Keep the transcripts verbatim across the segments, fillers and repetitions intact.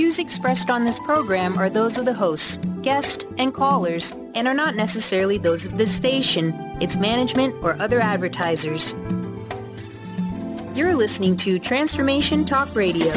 views expressed on this program are those of the hosts, guests, and callers, and are not necessarily those of this station, its management, or other advertisers. You're listening to Transformation Talk Radio.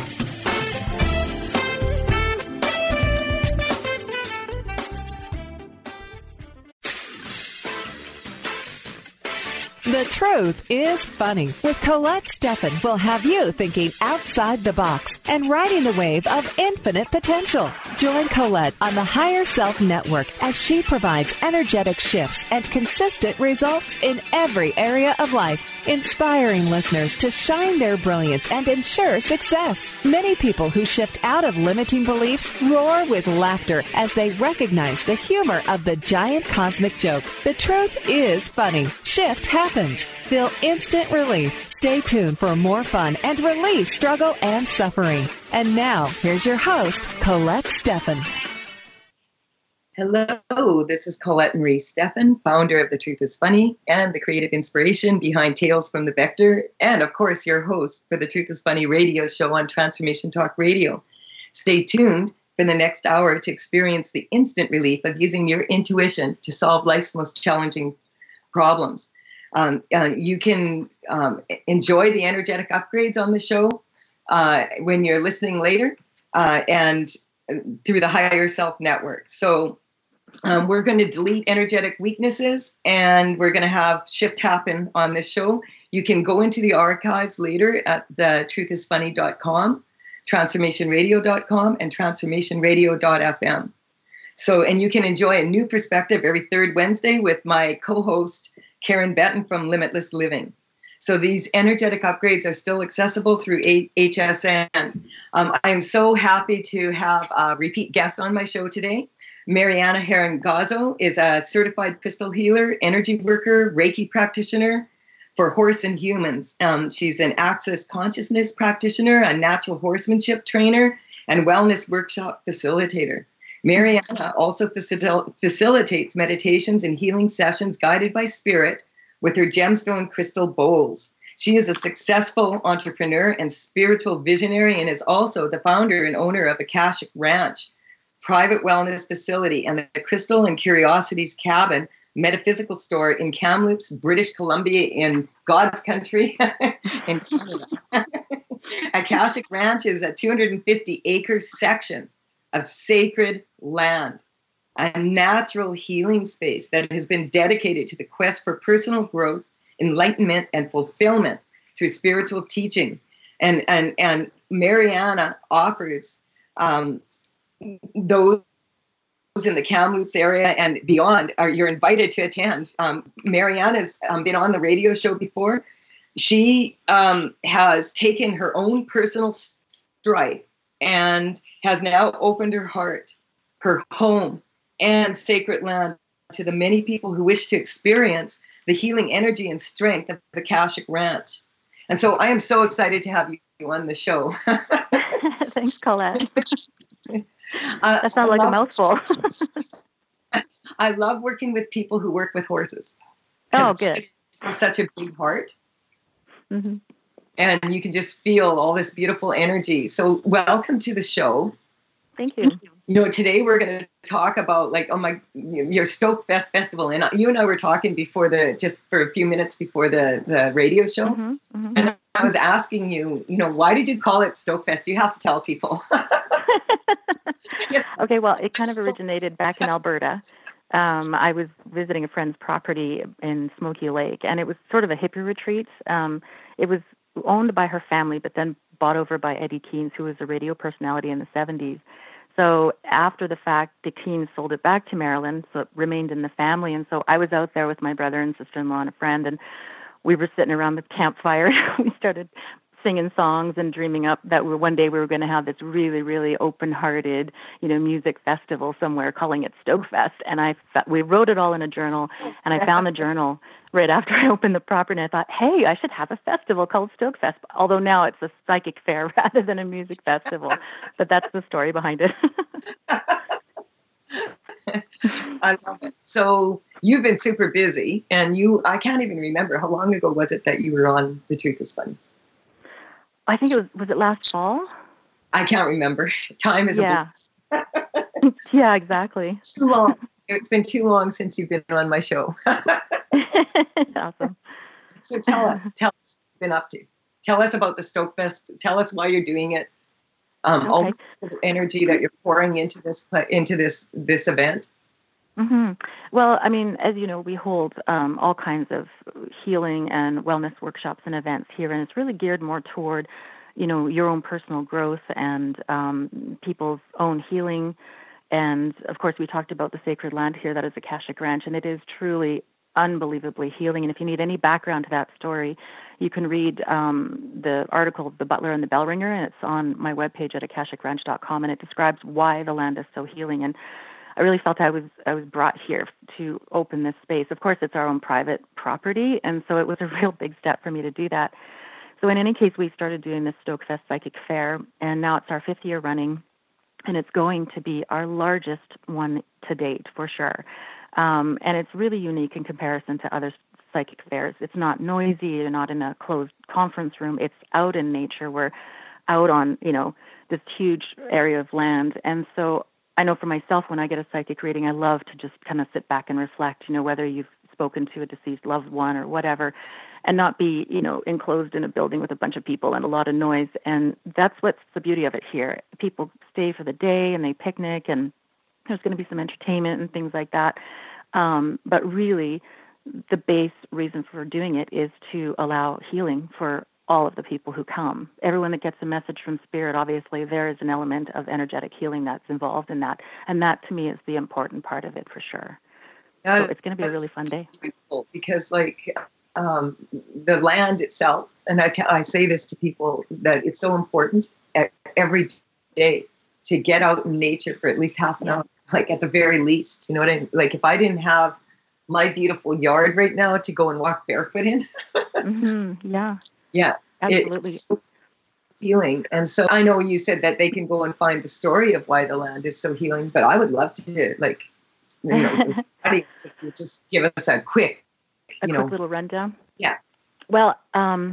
The Truth is Funny with Colette Steffen will have you thinking outside the box and riding the wave of infinite potential. Join Colette on the Higher Self Network as she provides energetic shifts and consistent results in every area of life, inspiring listeners to shine their brilliance and ensure success. Many people who shift out of limiting beliefs roar with laughter as they recognize the humor of the giant cosmic joke. The truth is funny. Shift happens. Feel instant relief. Stay tuned for more fun and release struggle and suffering. And now, here's your host, Colette Steffen. Hello, this is Colette Marie Steffen, founder of The Truth is Funny and the creative inspiration behind Tales from the Vector, and of course, your host for The Truth is Funny radio show on Transformation Talk Radio. Stay tuned for the next hour to experience the instant relief of using your intuition to solve life's most challenging problems. Um, uh, you can um, enjoy the energetic upgrades on the show uh, when you're listening later uh, and through the Higher Self Network. So um, we're going to delete energetic weaknesses and we're going to have shift happen on this show. You can go into the archives later at the truth is funny dot com, transformation radio dot com, and transformation radio dot f m. So, and you can enjoy a new perspective every third Wednesday with my co-host, Karen Benton from Limitless Living. So these energetic upgrades are still accessible through H S N. Um, I'm so happy to have a repeat guest on my show today. Mariana Herangazzo is a certified crystal healer, energy worker, Reiki practitioner for horse and humans. Um, she's an access consciousness practitioner, a natural horsemanship trainer, and wellness workshop facilitator. Mariana also facil- facilitates meditations and healing sessions guided by spirit with her gemstone crystal bowls. She is a successful entrepreneur and spiritual visionary and is also the founder and owner of Akashic Ranch, private wellness facility, and the Crystal and Curiosities Cabin metaphysical store in Kamloops, British Columbia, in God's country, in Canada. Akashic Ranch is a two hundred fifty acre section of sacred land, a natural healing space that has been dedicated to the quest for personal growth, enlightenment, and fulfillment through spiritual teaching. And and and Mariana offers um, those in the Kamloops area and beyond, are you're invited to attend. Um, Mariana's um, been on the radio show before. She um, has taken her own personal strife and has now opened her heart, her home, and sacred land to the many people who wish to experience the healing energy and strength of the Akashic Ranch. And so I am so excited to have you on the show. Thanks, Colette. uh, that sounds like a mouthful. I love working with people who work with horses. Oh, good. It's such a big heart. Mm-hmm. And you can just feel all this beautiful energy. So welcome to the show. Thank you. You know, today we're going to talk about like, oh my, your Stoke Fest festival. And you and I were talking before the, just for a few minutes before the, the radio show. Mm-hmm, mm-hmm. And I was asking you, you know, why did you call it Stoke Fest? You have to tell people. Yes. Okay, well, it kind of originated back in Alberta. Um, I was visiting a friend's property in Smoky Lake, and it was sort of a hippie retreat. Um, it was owned by her family, but then bought over by Eddie Keynes, who was a radio personality in the seventies. So after the fact, the Keynes sold it back to Maryland, so it remained in the family. And so I was out there with my brother and sister-in-law and a friend, and we were sitting around the campfire. We started singing songs and dreaming up that we one day we were going to have this really, really open-hearted, you know, music festival somewhere, calling it Stokefest. And I, we wrote it all in a journal, and I found the journal right after I opened the property, and I thought, hey, I should have a festival called Stokefest. Although now it's a psychic fair rather than a music festival, but that's the story behind it. I love it. So you've been super busy, and you, I can't even remember, how long ago was it that you were on The Truth is Funny? I think it was, was it last fall? I can't remember. Time is Yeah. a Yeah, exactly. too long. It's been too long since you've been on my show. Awesome. So tell us, tell us what you've been up to. Tell us about the Stokefest. Tell us why you're doing it. Um, all Okay. the energy that you're pouring into this pla- into this this event. hmm Well, I mean, as you know, we hold um, all kinds of healing and wellness workshops and events here, and it's really geared more toward, you know, your own personal growth and um, people's own healing. And of course, we talked about the sacred land here that is Akashic Ranch, and it is truly unbelievably healing. And if you need any background to that story, you can read um, the article, The Butler and the Bell Ringer, and it's on my webpage at akashic ranch dot com, and it describes why the land is so healing. And I really felt I was I was brought here to open this space. Of course, it's our own private property, and so it was a real big step for me to do that. So in any case, we started doing this Stokefest Psychic Fair, and now it's our fifth year running, and it's going to be our largest one to date for sure. Um, and it's really unique in comparison to other psychic fairs. It's not noisy. You're not in a closed conference room. It's out in nature. We're out on, you know, this huge area of land. And so I know for myself, when I get a psychic reading, I love to just kind of sit back and reflect, you know, whether you've spoken to a deceased loved one or whatever, and not be, you know, enclosed in a building with a bunch of people and a lot of noise. And that's what's the beauty of it here. People stay for the day and they picnic, and there's going to be some entertainment and things like that. Um, but really, the base reason for doing it is to allow healing for all of the people who come. Everyone that gets a message from Spirit, obviously, there is an element of energetic healing that's involved in that. And that, to me, is the important part of it for sure. So it's going to be a really fun day. Beautiful because, like, um, the land itself, and I, t- I say this to people, that it's so important at every day to get out in nature for at least half an Yeah. hour, like at the very least. You know what I mean? Like, if I didn't have my beautiful yard right now to go and walk barefoot in, Mm-hmm. Yeah, yeah, absolutely. it's so healing. And so I know you said that they can go and find the story of why the land is so healing, but I would love to, like, you know, the audience, if you just give us a quick, a you quick know, little rundown. yeah. Well, um,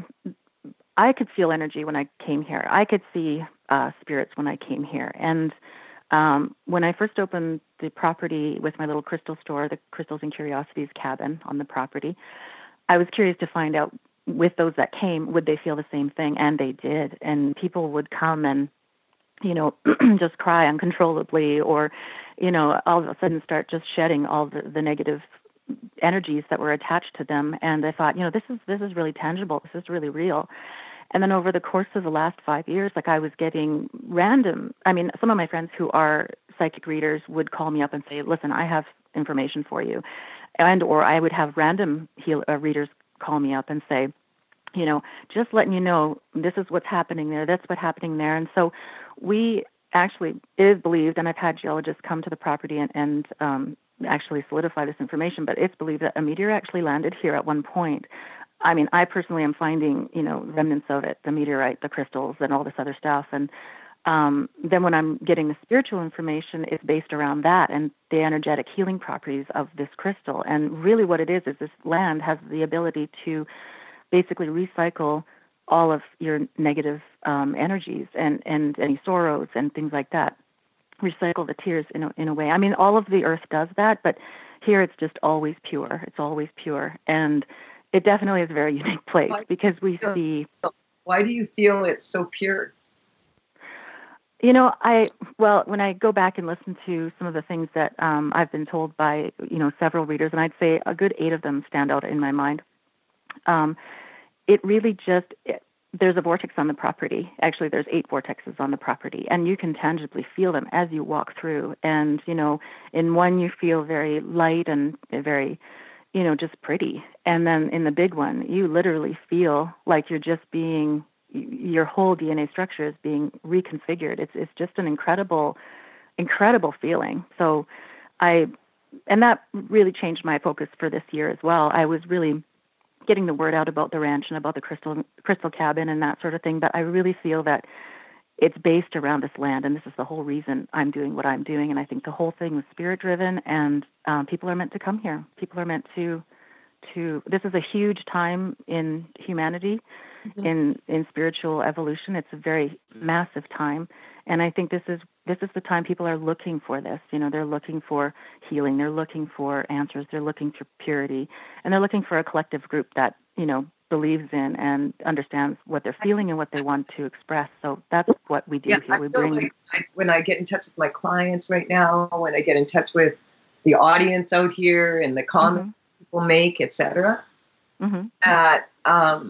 I could feel energy when I came here. I could see uh, spirits when I came here. And um, when I first opened the property with my little crystal store, the Crystals and Curiosities cabin on the property, I was curious to find out, with those that came, would they feel the same thing? And they did. And people would come and, you know, just cry uncontrollably, or, you know, all of a sudden start just shedding all the, the negative energies that were attached to them. And I thought, you know, this is this is really tangible. This is really real. And then over the course of the last five years, like, I was getting random, I mean, some of my friends who are psychic readers would call me up and say, listen, I have information for you. And, or I would have random heal, uh, readers call me up and say, you know, just letting you know, this is what's happening there. That's what's happening there. And so we actually, it is believed, and I've had geologists come to the property and, and um, actually solidify this information, but it's believed that a meteor actually landed here at one point. I mean, I personally am finding, you know, remnants of it, the meteorite, the crystals, and all this other stuff. And um, then when I'm getting the spiritual information, it's based around that and the energetic healing properties of this crystal. And really what it is, is this land has the ability to basically recycle all of your negative um, energies and, and any sorrows and things like that. Recycle the tears in a, in a way. I mean, all of the earth does that, but here it's just always pure. It's always pure. And it definitely is a very unique place because we see. Why do you feel it's so pure? You know, I, well, when I go back and listen to some of the things that um, I've been told by, you know, several readers, and I'd say a good eight of them stand out in my mind. Um, it really just, it, there's a vortex on the property. Actually, there's eight vortexes on the property, and you can tangibly feel them as you walk through. And, you know, in one you feel very light and very, you know, just pretty. And then in the big one, you literally feel like you're just being, your whole D N A structure is being reconfigured. It's it's just an incredible, incredible feeling. So I, and that really changed my focus for this year as well. I was really getting the word out about the ranch and about the crystal crystal cabin and that sort of thing. But I really feel that it's based around this land, and this is the whole reason I'm doing what I'm doing. And I think the whole thing was spirit driven, and um, people are meant to come here. People are meant to, to, this is a huge time in humanity. mm-hmm. in in spiritual evolution. It's a very massive time, and I think this is this is the time people are looking for this. You know, they're looking for healing, they're looking for answers, they're looking for purity, and they're looking for a collective group that, you know, believes in and understands what they're feeling and what they want to express. So that's what we do yeah, here. We bring. Like I, when I get in touch with my clients right now, when I get in touch with the audience out here and the comments mm-hmm. people make, et cetera, mm-hmm. that um,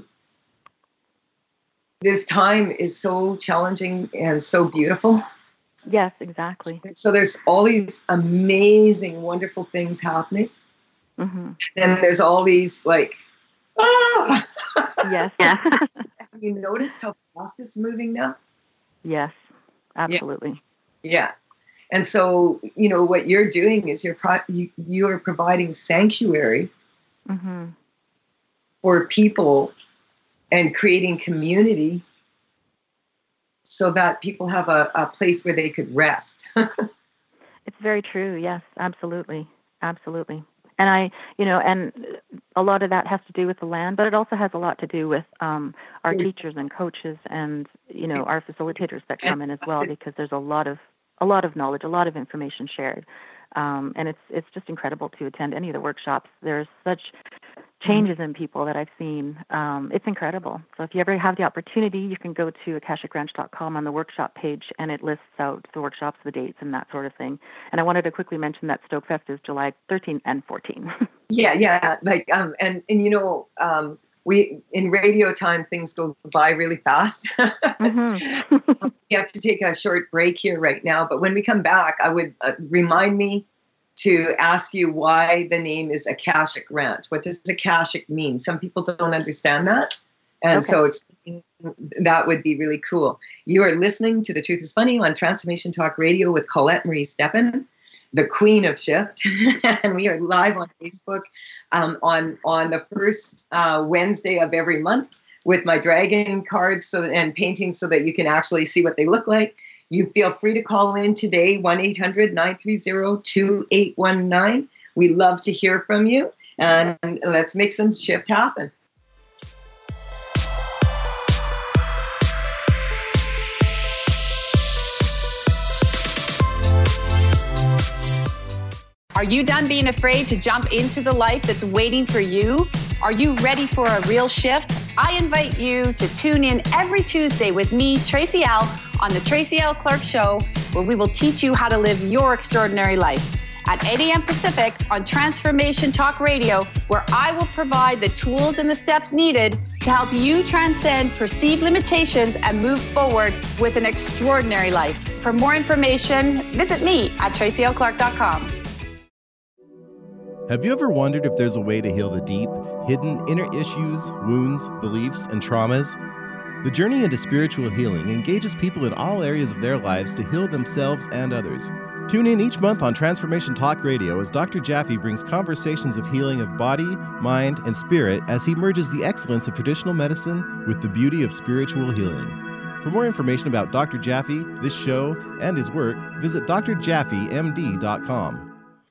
this time is so challenging and so beautiful. Yes, exactly. So there's all these amazing, wonderful things happening. Mm-hmm. And there's all these like, ah! Yes. Yeah. Have you noticed how fast it's moving now? Yes, absolutely. Yeah. yeah. And so, you know, what you're doing is you're pro- you, you're providing sanctuary mm-hmm. for people and creating community so that people have a, a place where they could rest. It's very true. Yes, absolutely. Absolutely. And I, you know, and a lot of that has to do with the land, but it also has a lot to do with um, our teachers and coaches and, you know, our facilitators that come in as well, because there's a lot of, a lot of knowledge, a lot of information shared. Um, and it's, it's just incredible to attend any of the workshops. There's such changes in people that I've seen. Um, it's incredible. So if you ever have the opportunity, you can go to akashic ranch dot com on the workshop page, and it lists out the workshops, the dates, and that sort of thing. And I wanted to quickly mention that Stokefest is July thirteenth and fourteenth. yeah, yeah. Like, um, and, and you know, um, we, in radio time, things go by really fast. Mm-hmm. We have to take a short break here right now, but when we come back, I would uh, remind me to ask you why the name is Akashic Ranch. What does Akashic mean? Some people don't understand that. And okay. so it's, that would be really cool. You are listening to The Truth is Funny on Transformation Talk Radio with Colette Marie Steppen, the Queen of Shift. And we are live on Facebook um, on, on the first uh, Wednesday of every month with my dragon cards so and paintings so that you can actually see what they look like. You feel free to call in today, one eight hundred nine three zero two eight one nine. We love to hear from you, and let's make some shift happen. Are you done being afraid to jump into the life that's waiting for you? Are you ready for a real shift? I invite you to tune in every Tuesday with me, Tracy L., on the Tracy L. Clark Show, where we will teach you how to live your extraordinary life. At eight a.m. Pacific on Transformation Talk Radio, where I will provide the tools and the steps needed to help you transcend perceived limitations and move forward with an extraordinary life. For more information, visit me at tracy l clark dot com. Have you ever wondered if there's a way to heal the deep, hidden inner issues, wounds, beliefs, and traumas? The journey into spiritual healing engages people in all areas of their lives to heal themselves and others. Tune in each month on Transformation Talk Radio as Doctor Jaffe brings conversations of healing of body, mind, and spirit as he merges the excellence of traditional medicine with the beauty of spiritual healing. For more information about Doctor Jaffe, this show, and his work, visit d r jaffe m d dot com.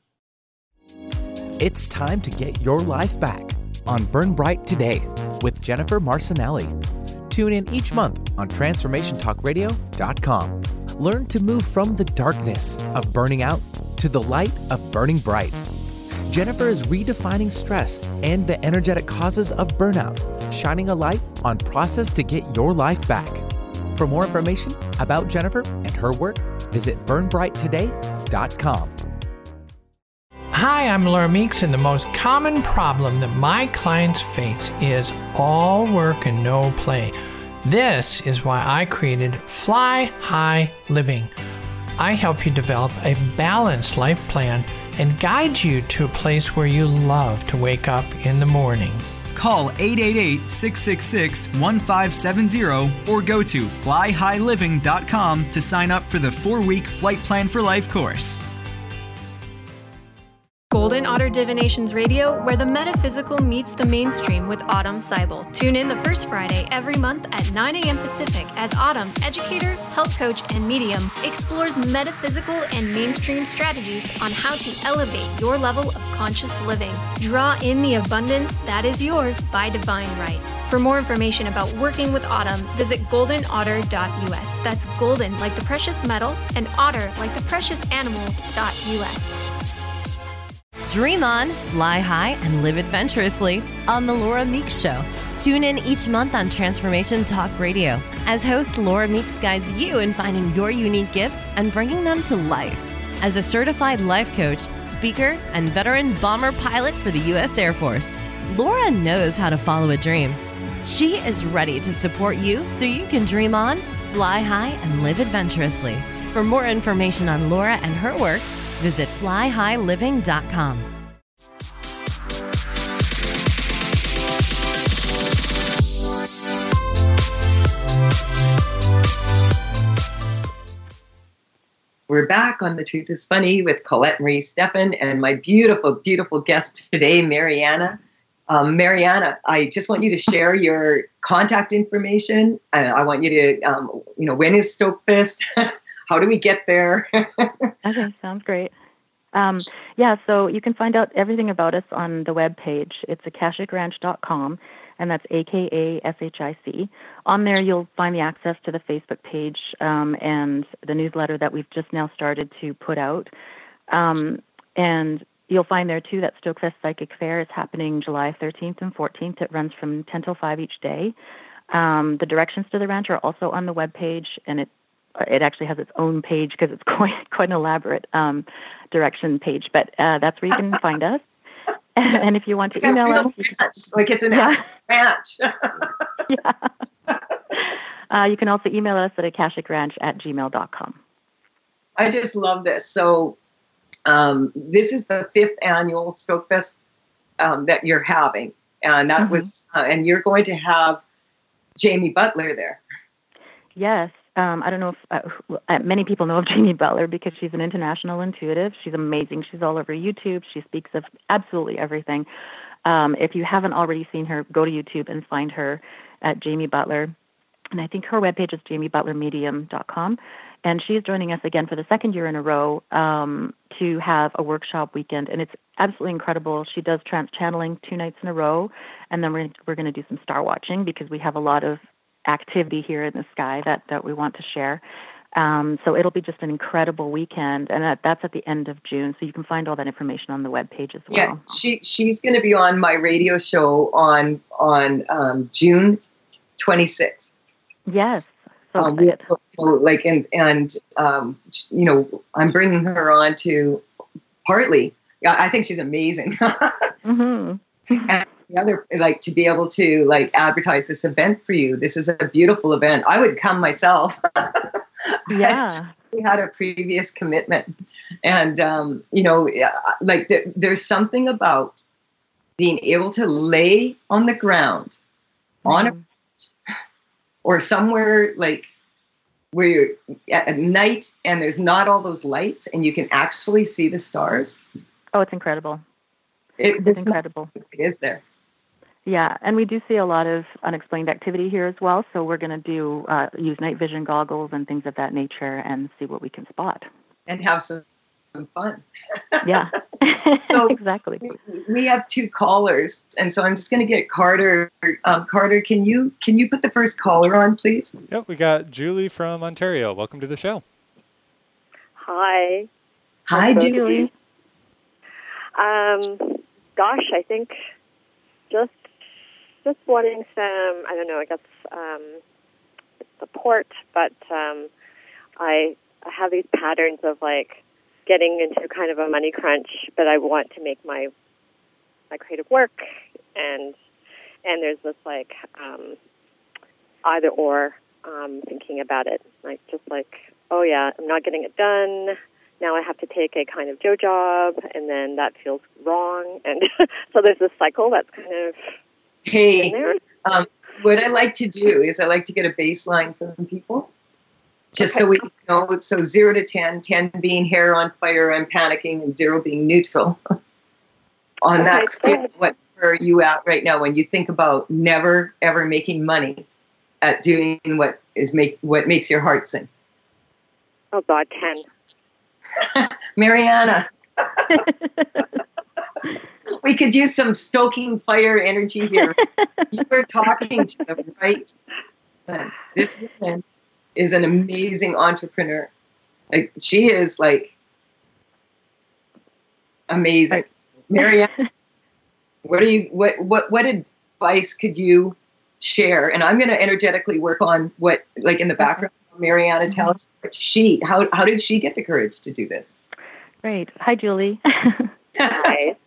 It's time to get your life back on Burn Bright Today with Jennifer Marcinelli. Tune in each month on transformation talk radio dot com. Learn to move from the darkness of burning out to the light of burning bright. Jennifer is redefining stress and the energetic causes of burnout, shining a light on process to get your life back. For more information about Jennifer and her work, visit burn bright today dot com. Hi, I'm Laura Meeks, and the most common problem that my clients face is all work and no play. This is why I created Fly High Living. I help you develop a balanced life plan and guide you to a place where you love to wake up in the morning. Call eight eight eight, six six six, one five seven zero or go to fly high living dot com to sign up for the four-week Flight Plan for Life course. Golden Otter Divinations Radio, where the metaphysical meets the mainstream with Autumn Seibel. Tune in the first Friday every month at nine a.m. Pacific as Autumn, educator, health coach, and medium, explores metaphysical and mainstream strategies on how to elevate your level of conscious living. Draw in the abundance that is yours by divine right. For more information about working with Autumn, visit golden otter dot u s. That's golden like the precious metal and otter like the precious animal dot u s. Dream on, fly high, and live adventurously on The Laura Meeks Show. Tune in each month on Transformation Talk Radio as host Laura Meeks guides you in finding your unique gifts and bringing them to life. As a certified life coach, speaker, and veteran bomber pilot for the U S Air Force, Laura knows how to follow a dream. She is ready to support you so you can dream on, fly high, and live adventurously. For more information on Laura and her work, visit fly high living dot com. We're back on The Truth is Funny with Colette Marie Steffen and my beautiful, beautiful guest today, Mariana. Um, Mariana, I just want you to share your contact information. And I want you to, um, you know, when is Stokefest? How do we get there? Okay, sounds great. Um, yeah, so you can find out everything about us on the web page. It's akashic ranch dot com, and that's A K A S H I C. On there, you'll find the access to the Facebook page um, and the newsletter that we've just now started to put out. Um, and you'll find there, too, that Stokefest Psychic Fair is happening July thirteenth and fourteenth. It runs from ten till five each day. Um, the directions to the ranch are also on the web page, and it It actually has its own page because it's quite quite an elaborate um, direction page. But uh, that's where you can find us. And if you want to email us, ranch, like it's an yeah. ranch. yeah. Uh, you can also email us at akashic ranch at gmail dot com. I just love this. So um, this is the fifth annual Stokefest um, that you're having, and that mm-hmm. was, uh, and you're going to have Jamie Butler there. Yes. Um, I don't know if uh, many people know of Jamie Butler because she's an international intuitive. She's amazing. She's all over YouTube. She speaks of absolutely everything. Um, if you haven't already seen her, go to YouTube and find her at Jamie Butler. And I think her webpage is jamie butler medium dot com. And she's joining us again for the second year in a row um, to have a workshop weekend. And it's absolutely incredible. She does trance channeling two nights in a row. And then we're, we're going to do some star watching because we have a lot of activity here in the sky that, that we want to share. Um, so it'll be just an incredible weekend, and that, that's at the end of June. So you can find all that information on the webpage as well. Yeah, she she's going to be on my radio show on on um, June twenty-sixth. Yes, so um, like and and um, you know, I'm bringing her on to partly. Yeah, I think she's amazing. mm-hmm. And the other, like, to be able to like advertise this event for you. This is a beautiful event. I would come myself. Yeah, we had a previous commitment, and um, you know, like the, there's something about being able to lay on the ground, mm. on a or somewhere like where you're at night and there's not all those lights and you can actually see the stars. Oh, it's incredible. It, it's incredible. It is there. Yeah, and we do see a lot of unexplained activity here as well. So we're going to do uh, use night vision goggles and things of that nature and see what we can spot. And have some, some fun. Yeah, so exactly. We have two callers, and so I'm just going to get Carter. Um, Carter, can you can you put the first caller on, please? Yep, we got Julie from Ontario. Welcome to the show. Hi. Hi, Hello, Julie. Um, gosh, I think just just wanting some, I don't know, I guess um, support, but um, I, I have these patterns of like getting into kind of a money crunch, but I want to make my my creative work, and and there's this like um, either or um, thinking about it, like just like, oh yeah, I'm not getting it done. Now I have to take a kind of Joe job, and then that feels wrong. And so there's this cycle that's kind of hey, in there. Um, what I like to do is I like to get a baseline from people, just okay. so we know. So zero to ten, ten being hair on fire, I'm panicking, and zero being neutral. On Okay, that scale, good. what are you at right now when you think about never ever making money at doing what is make what makes your heart sing? Oh God, ten. Mariana. We could use some stoking fire energy here. You were talking to the right woman. This woman is an amazing entrepreneur. Like, she is like amazing. Mariana, what are you what what what advice could you share? And I'm going to energetically work on what, like in the background, Mariana tells what she how how did she get the courage to do this? Great. Hi, Julie. Hi.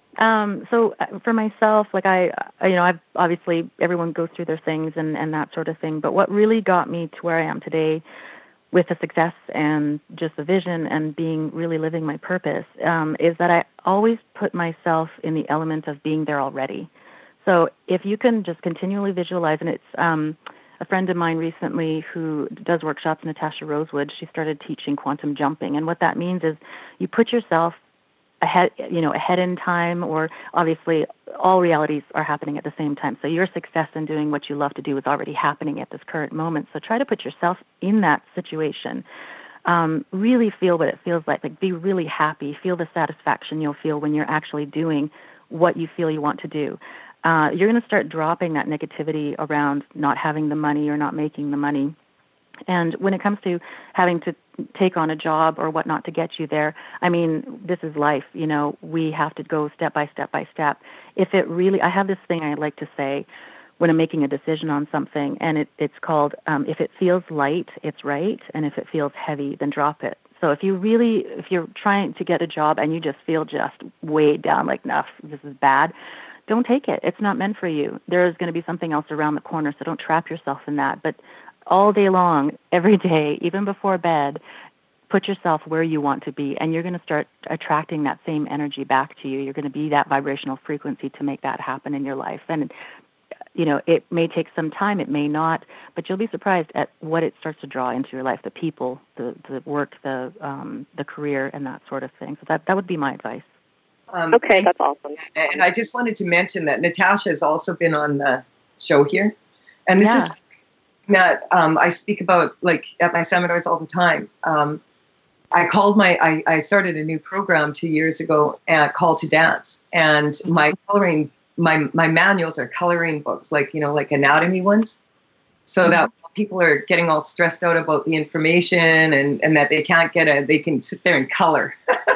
Um, so uh, for myself, like I, I, you know, I've obviously everyone goes through their things and, and that sort of thing. But what really got me to where I am today with the success and just the vision and being really living my purpose um, is that I always put myself in the element of being there already. So if you can just continually visualize, and it's um, a friend of mine recently who does workshops, Natasha Rosewood, she started teaching quantum jumping. And what that means is you put yourself ahead, you know, ahead in time, or obviously all realities are happening at the same time. So your success in doing what you love to do is already happening at this current moment. So try to put yourself in that situation. Um, really feel what it feels like. Like, be really happy. Feel the satisfaction you'll feel when you're actually doing what you feel you want to do. Uh, you're going to start dropping that negativity around not having the money or not making the money. And when it comes to having to take on a job or whatnot to get you there, I mean, this is life. You know, we have to go step by step by step. If it really, I have this thing I like to say when I'm making a decision on something, and it, it's called, um, if it feels light, it's right. And if it feels heavy, then drop it. So if you really, if you're trying to get a job and you just feel just weighed down, like, no, this is bad, don't take it. It's not meant for you. There's going to be something else around the corner, so don't trap yourself in that. But all day long, every day, even before bed, put yourself where you want to be, and you're going to start attracting that same energy back to you. You're going to be that vibrational frequency to make that happen in your life. And, you know, it may take some time, it may not, but you'll be surprised at what it starts to draw into your life, the people, the, the work, the um, the career, and that sort of thing. So that, that would be my advice. Um, okay, that's awesome. And I just wanted to mention that Natasha has also been on the show here. And this Yeah. is that um, I speak about, like, at my seminars all the time. Um, I called my, I, I started a new program two years ago, uh, Call to Dance. And my coloring, my, my manuals are coloring books, like, you know, like anatomy ones. So mm-hmm. that people are getting all stressed out about the information and, and that they can't get a, they can sit there and color.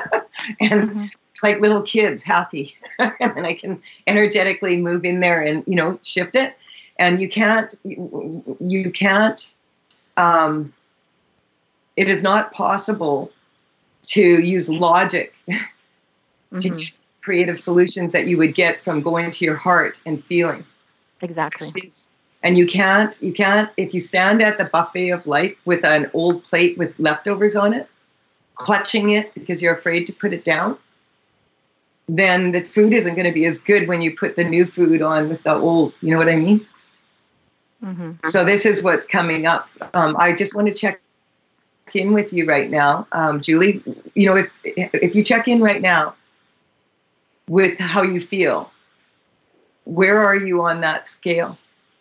and mm-hmm. it's like little kids happy. And then I can energetically move in there and, you know, shift it. And you can't, you can't, um, it is not possible to use logic mm-hmm. to get creative solutions that you would get from going to your heart and feeling. Exactly. And you can't, you can't, if you stand at the buffet of life with an old plate with leftovers on it, clutching it because you're afraid to put it down, then the food isn't going to be as good when you put the new food on with the old, you know what I mean? Mm-hmm. So this is what's coming up. Um, I just want to check in with you right now, um, Julie. You know, if if you check in right now with how you feel, where are you on that scale?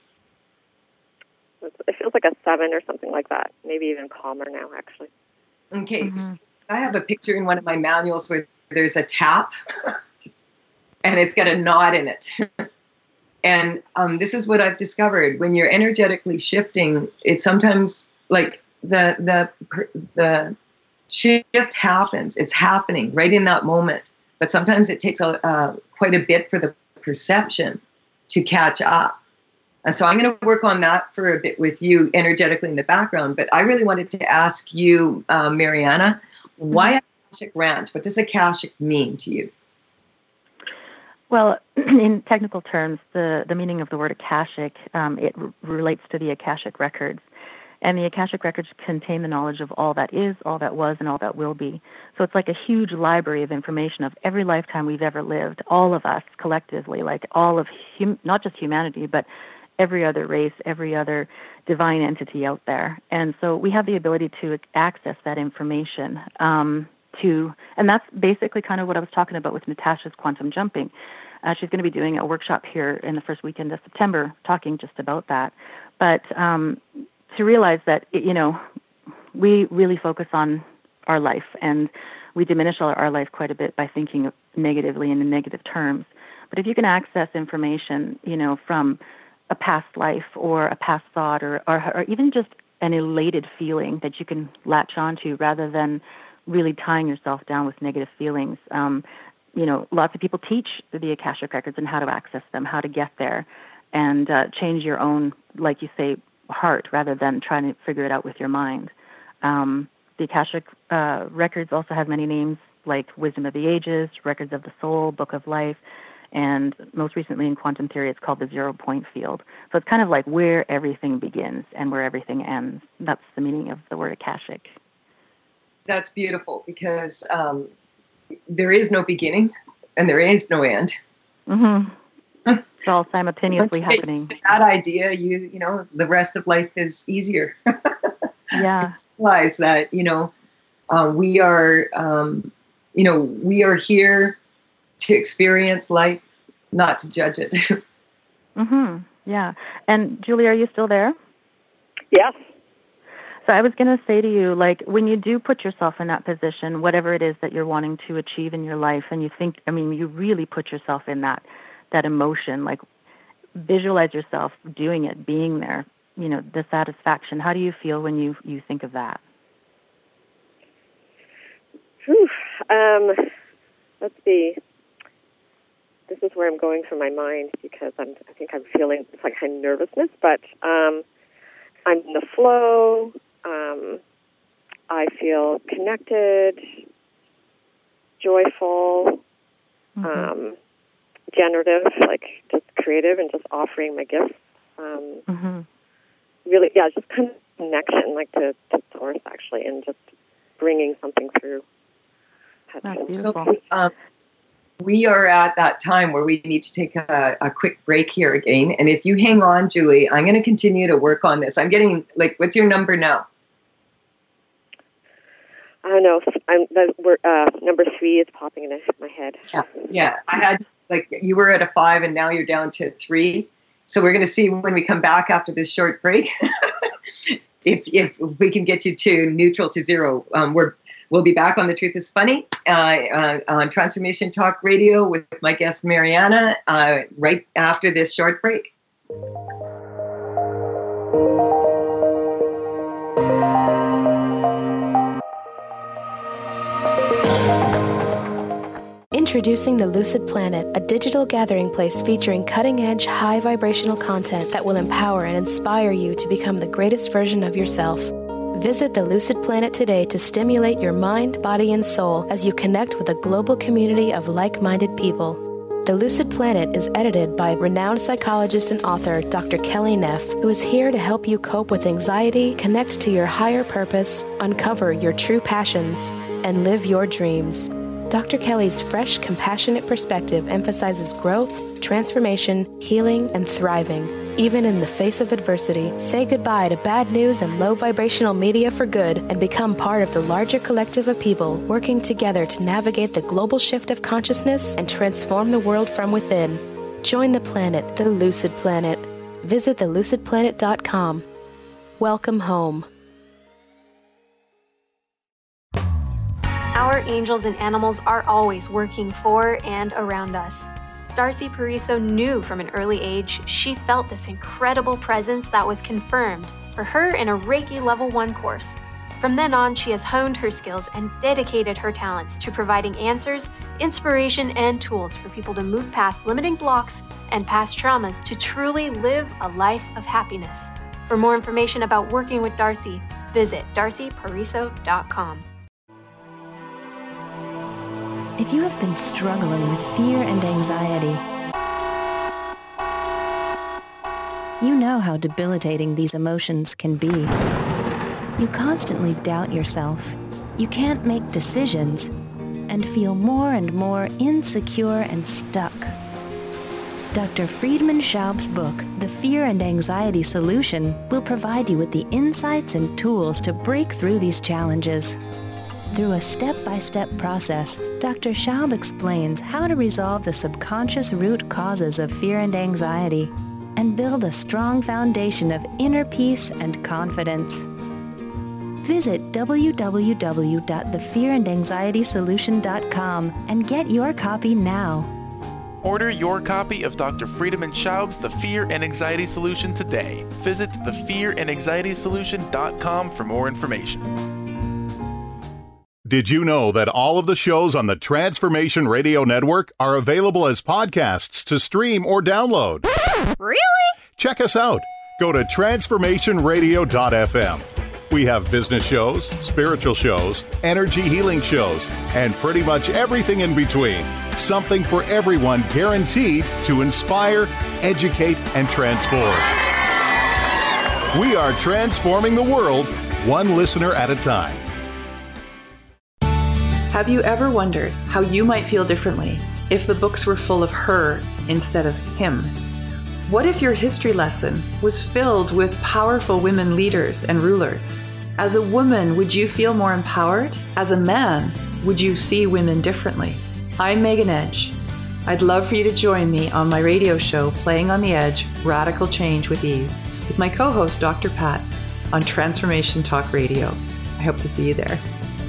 It feels like a seven or something like that. Maybe even calmer now, actually. Okay, Mm-hmm. so I have a picture in one of my manuals where there's a tap, and it's got a knot in it. And um, this is what I've discovered. When you're energetically shifting, it's sometimes like the the the shift happens. It's happening right in that moment. But sometimes it takes a, uh, quite a bit for the perception to catch up. And so I'm going to work on that for a bit with you energetically in the background. But I really wanted to ask you, uh, Mariana, why Akashic Ranch? What does Akashic mean to you? Well, in technical terms, the, the meaning of the word Akashic, um, it r- relates to the Akashic Records. And the Akashic Records contain the knowledge of all that is, all that was, and all that will be. So it's like a huge library of information of every lifetime we've ever lived, all of us collectively, like all of, hum- not just humanity, but every other race, every other divine entity out there. And so we have the ability to access that information, um, to, and that's basically kind of what I was talking about with Natasha's quantum jumping. Uh, she's going to be doing a workshop here in the first weekend of September, talking just about that. But um, to realize that, you know, we really focus on our life, and we diminish our, our life quite a bit by thinking negatively and in negative terms. But if you can access information, you know, from a past life or a past thought, or, or, or even just an elated feeling that you can latch onto rather than really tying yourself down with negative feelings. Um, you know, lots of people teach the Akashic Records and how to access them, how to get there, and uh, change your own, like you say, heart rather than trying to figure it out with your mind. Um, the Akashic uh, Records also have many names like Wisdom of the Ages, Records of the Soul, Book of Life, and most recently in quantum theory, it's called the zero point field. So it's kind of like where everything begins and where everything ends. That's the meaning of the word Akashic. That's beautiful, because um, there is no beginning and there is no end. Mm-hmm. It's all simultaneously happening. That idea, you you know, the rest of life is easier. Yeah. Realize that, you know, uh, we are, um, you know, we are here to experience life, not to judge it. Mm-hmm. Yeah. And Julie, are you still there? Yes. So I was going to say to you, like, when you do put yourself in that position, whatever it is that you're wanting to achieve in your life, and you think, I mean, you really put yourself in that, that emotion, like visualize yourself doing it, being there, you know, the satisfaction. How do you feel when you, you think of that? Whew. Um, let's see. This is where I'm going from my mind, because I'm, I think I'm feeling some kind of nervousness, but um, I'm in the flow. Um, I feel connected, joyful, mm-hmm. um, generative, like just creative, and just offering my gifts. Um, mm-hmm. Really, yeah, just kind of connection, like to, to source, actually, and just bringing something through. That's beautiful. So, um, we are at that time where we need to take a, a quick break here again. And if you hang on, Julie, I'm going to continue to work on this. I'm getting, like, what's your number now? I don't know. I'm, the, we're, uh, number three is popping in my head. Yeah, yeah. I had, like, you were at a five and now you're down to three. So we're going to see when we come back after this short break, if if we can get you to neutral to zero. Um, we're We'll be back on The Truth is Funny uh, uh, on Transformation Talk Radio with my guest Mariana uh, right after this short break. Introducing the Lucid Planet, a digital gathering place featuring cutting-edge, high-vibrational content that will empower and inspire you to become the greatest version of yourself. Visit the Lucid Planet today to stimulate your mind, body, and soul as you connect with a global community of like-minded people. The Lucid Planet is edited by renowned psychologist and author Doctor Kelly Neff, who is here to help you cope with anxiety, connect to your higher purpose, uncover your true passions, and live your dreams. Doctor Kelly's fresh, compassionate perspective emphasizes growth, transformation, healing, and thriving. Even in the face of adversity, say goodbye to bad news and low vibrational media for good and become part of the larger collective of people working together to navigate the global shift of consciousness and transform the world from within. Join the planet, the Lucid Planet. Visit the lucid planet dot com. Welcome home. Our angels and animals are always working for and around us. Darcy Pariso knew from an early age she felt this incredible presence that was confirmed for her in a Reiki Level one course. From then on, she has honed her skills and dedicated her talents to providing answers, inspiration, and tools for people to move past limiting blocks and past traumas to truly live a life of happiness. For more information about working with Darcy, visit darcy pariso dot com. If you have been struggling with fear and anxiety, you know how debilitating these emotions can be. You constantly doubt yourself, you can't make decisions, and feel more and more insecure and stuck. Doctor Friedemann Schaub's book, The Fear and Anxiety Solution, will provide you with the insights and tools to break through these challenges. Through a step-by-step process, Doctor Schaub explains how to resolve the subconscious root causes of fear and anxiety and build a strong foundation of inner peace and confidence. Visit w w w dot the fear and anxiety solution dot com and get your copy now. Order your copy of Doctor Friedemann Schaub's The Fear and Anxiety Solution today. Visit the fear and anxiety solution dot com for more information. Did you know that all of the shows on the Transformation Radio Network are available as podcasts to stream or download? Really? Check us out. Go to transformation radio dot f m. We have business shows, spiritual shows, energy healing shows, and pretty much everything in between. Something for everyone, guaranteed to inspire, educate, and transform. We are transforming the world, one listener at a time. Have you ever wondered how you might feel differently if the books were full of her instead of him? What if your history lesson was filled with powerful women leaders and rulers? As a woman, would you feel more empowered? As a man, would you see women differently? I'm Megan Edge. I'd love for you to join me on my radio show, Playing on the Edge, Radical Change with Ease, with my co-host, Doctor Pat, on Transformation Talk Radio. I hope to see you there.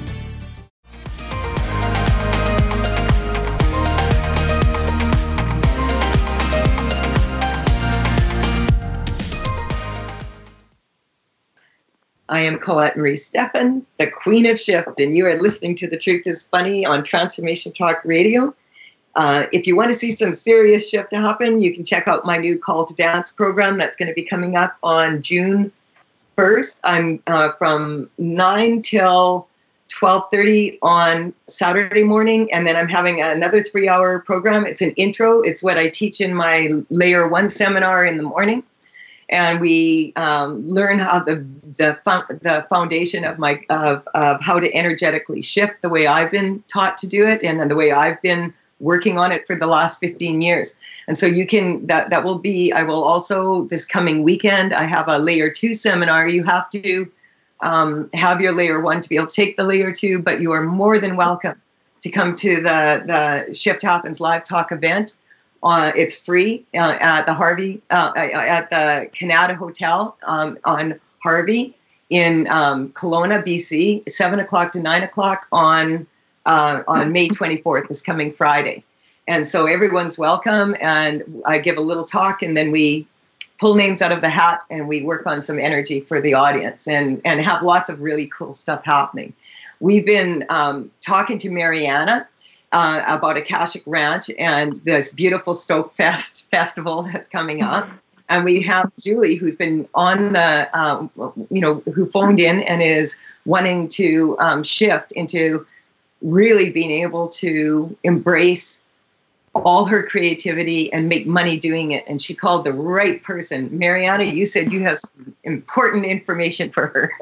I am Colette Marie Steffen, the Queen of Shift, and you are listening to The Truth is Funny on Transformation Talk Radio. Uh, if you want to see some serious shift happen, you can check out my new Call to Dance program that's going to be coming up on June first. I'm uh, from nine till twelve thirty on Saturday morning, and then I'm having another three-hour program. It's an intro. It's what I teach in my Layer One seminar in the morning. And we um, learn how the the the foundation of my of, of how to energetically shift the way I've been taught to do it, and the way I've been working on it for the last fifteen years. And so you can that that will be. I will also this coming weekend. I have a Layer Two seminar. You have to um, have your Layer One to be able to take the Layer Two, but you are more than welcome to come to the the Shift Happens Live Talk event. Uh, it's free uh, at the Harvey, uh, at the Canada Hotel um, on Harvey in um, Kelowna, B C, seven o'clock to nine o'clock on uh, on May twenty-fourth, this coming Friday. And so everyone's welcome, and I give a little talk, and then we pull names out of the hat, and we work on some energy for the audience, and, and have lots of really cool stuff happening. We've been um, talking to Mariana, Uh, about Akashic Ranch and this beautiful Stoke Fest festival that's coming up. And we have Julie, who's been on the, um, you know, who phoned in and is wanting to um, shift into really being able to embrace all her creativity and make money doing it. And she called the right person. Mariana, you said you have some important information for her.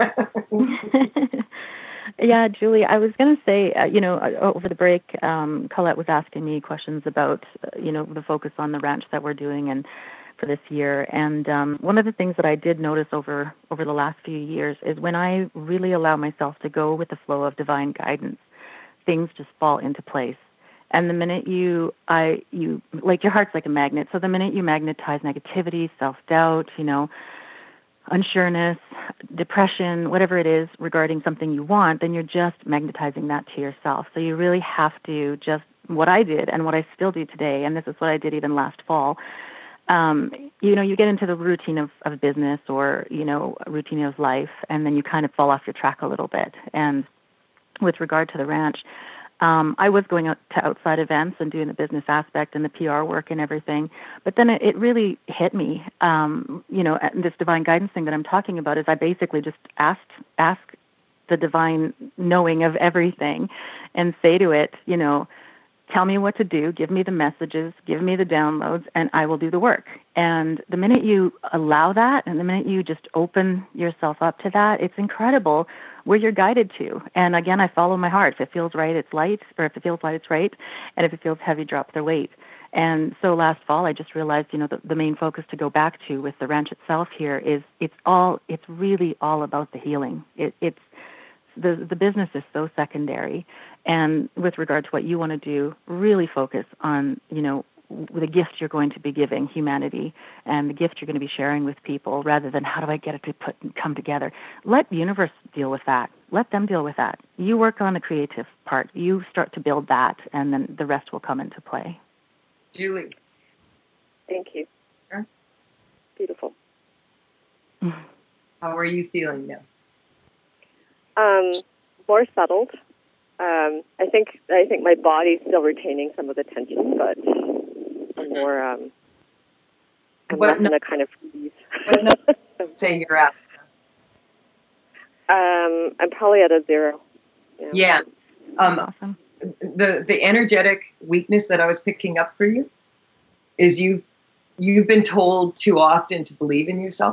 Yeah, Julie, I was going to say, uh, you know, over the break, um, Colette was asking me questions about, uh, you know, the focus on the ranch that we're doing and for this year. And um, one of the things that I did notice over, over the last few years is when I really allow myself to go with the flow of divine guidance, things just fall into place. And the minute you, I, you, like your heart's like a magnet. So the minute you magnetize negativity, self-doubt, you know, unsureness, depression, whatever it is regarding something you want, then you're just magnetizing that to yourself. So you really have to just, what I did and what I still do today, and this is what I did even last fall, um, you know, you get into the routine of, of business or, you know, routine of life, and then you kind of fall off your track a little bit. And with regard to the ranch, Um, I was going out to outside events and doing the business aspect and the P R work and everything. But then it, it really hit me, um, you know, this divine guidance thing that I'm talking about is I basically just asked, ask the divine knowing of everything and say to it, you know, tell me what to do, give me the messages, give me the downloads, and I will do the work. And the minute you allow that and the minute you just open yourself up to that, it's incredible where you're guided to. And again, I follow my heart. If it feels right, it's light, or if it feels light, it's right. And if it feels heavy, drop the weight. And so last fall, I just realized, you know, the, the main focus to go back to with the ranch itself here is it's all, it's really all about the healing. It, it's the the business is so secondary. And with regard to what you want to do, really focus on, you know, the gift you're going to be giving humanity and the gift you're going to be sharing with people, rather than how do I get it to put come together. Let the universe deal with that. Let them deal with that. You work on the creative part. You start to build that, and then the rest will come into play. Julie. Thank you. Sure. Beautiful. How are you feeling now? Um, more settled. Um, I think I think my body's still retaining some of the tension, but I'm more um, I'm What less in no- a kind of freeze. What number say you're at? Um, I'm probably at a zero. Yeah. Yeah. Um, awesome. The the energetic weakness that I was picking up for you is you you've been told too often to believe in yourself.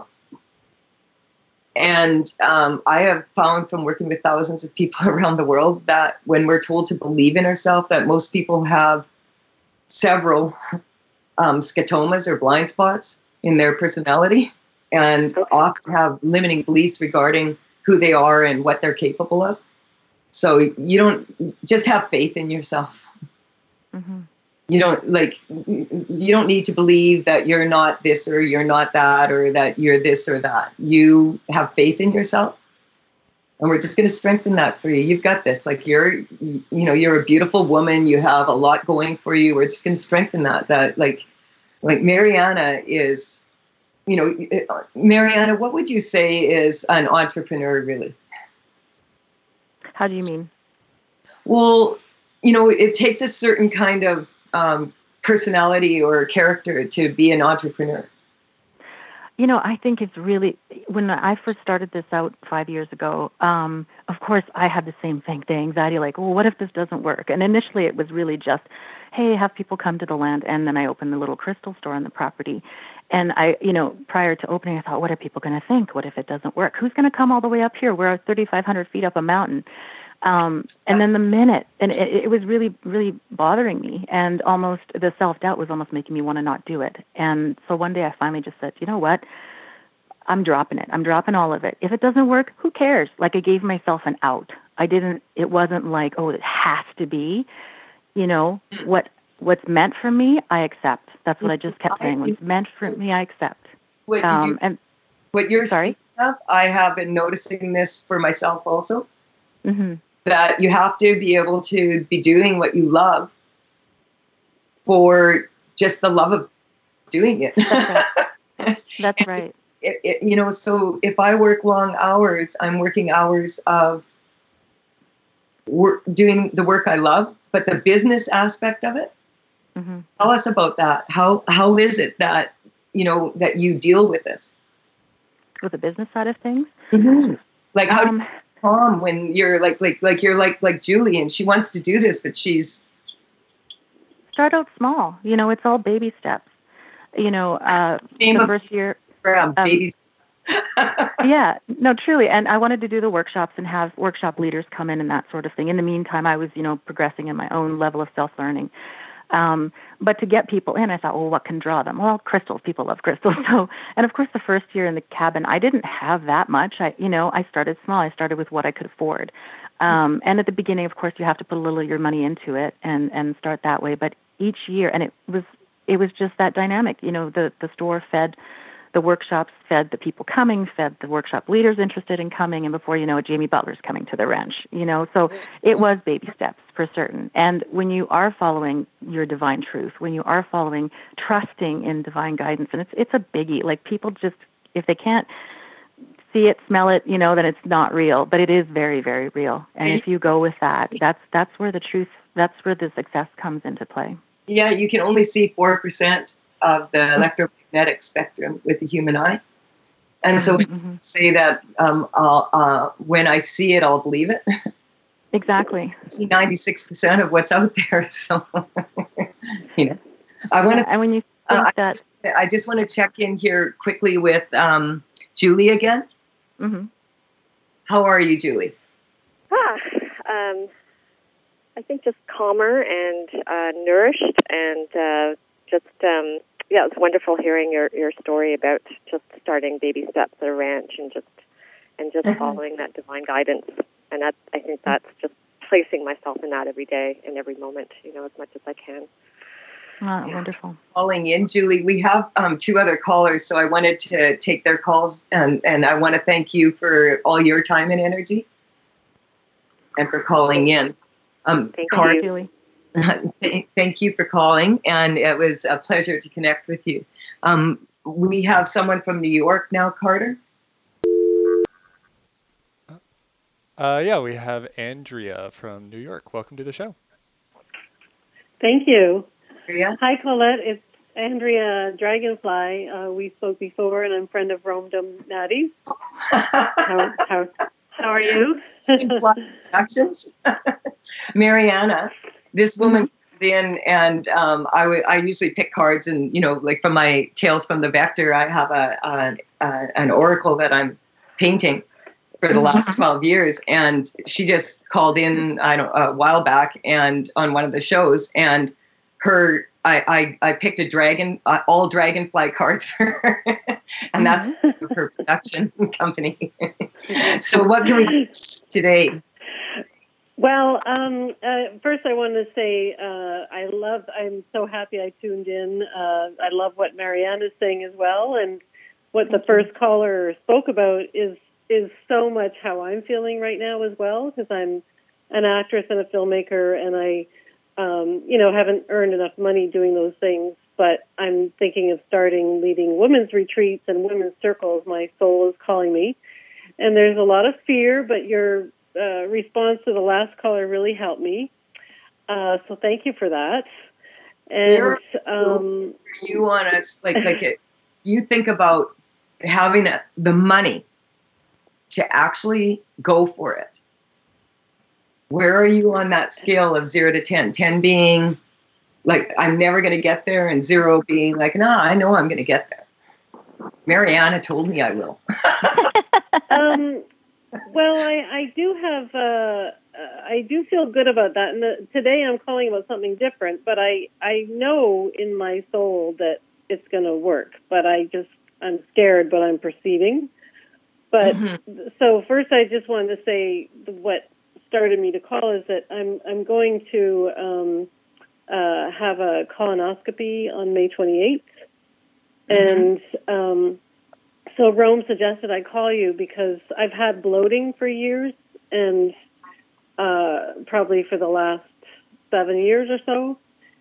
And um, I have found from working with thousands of people around the world that when we're told to believe in ourselves, that most people have several um, scotomas or blind spots in their personality, and okay. often have limiting beliefs regarding who they are and what they're capable of. So you don't just have faith in yourself. Mm-hmm. You don't like, you don't need to believe that you're not this or you're not that, or that you're this or that. You have faith in yourself. And we're just going to strengthen that for you. You've got this. Like you're, you know, you're a beautiful woman. You have a lot going for you. We're just going to strengthen that. That like, like Mariana is, you know, Mariana, what would you say is an entrepreneur really? How do you mean? Well, you know, it takes a certain kind of um, personality or character to be an entrepreneur. You know, I think it's really, when I first started this out five years ago, um, of course, I had the same thing, the anxiety, like, well, what if this doesn't work? And initially it was really just, hey, have people come to the land. And then I opened the little crystal store on the property. And I, you know, prior to opening, I thought, what are people going to think? What if it doesn't work? Who's going to come all the way up here? We're thirty-five hundred feet up a mountain. Um, and then the minute, and it, it was really, really bothering me, and almost the self-doubt was almost making me want to not do it. And so one day I finally just said, you know what? I'm dropping it. I'm dropping all of it. If it doesn't work, who cares? Like I gave myself an out. I didn't, it wasn't like, oh, it has to be, you know, what, what's meant for me, I accept. That's what I just kept saying. What's meant for me, I accept. What, um, you, and what you're sorry? speaking of, I have been noticing this for myself also. Mm-hmm. That you have to be able to be doing what you love for just the love of doing it. That's right. That's right. It, it, you know, so if I work long hours, I'm working hours of work, doing the work I love, but the business aspect of it, mm-hmm. tell us about that. How how is it that, you know, that you deal with this? With the business side of things? Mm-hmm. Like how um, do you calm when you're like like like you're like like Julie and she wants to do this, but she's start out small. You know, it's all baby steps. You know, uh, the first year. Um, baby. Yeah, no, truly. And I wanted to do the workshops and have workshop leaders come in and that sort of thing. In the meantime, I was, you know, progressing in my own level of self-learning. Um, but to get people in, I thought, well, what can draw them? Well, crystals. People love crystals. So, and of course, the first year in the cabin, I didn't have that much. I, you know, I started small. I started with what I could afford. Um, and at the beginning, of course, you have to put a little of your money into it and, and start that way. But each year, and it was, it was just that dynamic. You know, the, the store fed the workshops, fed the people coming, fed the workshop leaders interested in coming, and before you know it, Jamie Butler's coming to the ranch, you know. So it was baby steps for certain. And when you are following your divine truth, when you are following, trusting in divine guidance, and it's it's a biggie. Like people just, if they can't see it, smell it, you know, then it's not real. But it is very, very real. And if you go with that, that's that's where the truth, that's where the success comes into play. Yeah, you can only see four percent of the electromagnetic spectrum with the human eye. And so mm-hmm. we can say that um, I'll, uh, when I see it, I'll believe it. Exactly. I see ninety-six percent of what's out there. So, you know, I want to, yeah, and when you think uh, that, I, I just want to check in here quickly with um, Julie again. Mm-hmm. How are you, Julie? Ah, um, I think just calmer and uh, nourished and uh, just, um, yeah, it's wonderful hearing your, your story about just starting baby steps at a ranch and just and just Mm-hmm. following that divine guidance. and that, I think that's just placing myself in that every day and every moment, you know, as much as I can. Oh, wonderful. Calling in, Julie. We have um, two other callers, so I wanted to take their calls, and, and I want to thank you for all your time and energy and for calling in. Um, thank Car- you, Julie. Thank you for calling, and it was a pleasure to connect with you. Um, we have someone from New York now, Carter. Uh, yeah, we have Andrea from New York. Welcome to the show. Thank you. Andrea. Hi, Colette. It's Andrea Dragonfly. Uh, we spoke before, and I'm a friend of Romedom Natties. how, how, how are you? Actions. Mariana, this woman mm-hmm. in, and um, I, w- I usually pick cards, and you know, like from my Tales from the Vector, I have a, a, a an oracle that I'm painting for the last twelve years, and she just called in I don't a while back, and on one of the shows, and her I I, I picked a dragon uh, all dragonfly cards for her, and that's mm-hmm. her production company. So what can we do today? Well, um, uh, first I want to say uh, I love. I'm so happy I tuned in. Uh, I love what Marianne is saying as well, and what the first caller spoke about is. is so much how I'm feeling right now as well, because I'm an actress and a filmmaker, and I, um, you know, haven't earned enough money doing those things, but I'm thinking of starting leading women's retreats and women's circles. My soul is calling me. And there's a lot of fear, but your uh, response to the last caller really helped me. Uh, so thank you for that. And um, you want us, like, like it, you think about having a, the money to actually go for it. Where are you on that scale of zero to ten? ten being like, I'm never going to get there, and zero being like, nah, I know I'm going to get there. Mariana told me I will. um, well, I, I do have, uh, I do feel good about that. And the, today I'm calling about something different, but I, I know in my soul that it's going to work, but I just, I'm scared, but I'm proceeding. But mm-hmm. so first, I just wanted to say what started me to call is that I'm I'm going to um, uh, have a colonoscopy on May twenty-eighth, mm-hmm. and um, so Rome suggested I call you because I've had bloating for years, and uh, probably for the last seven years or so,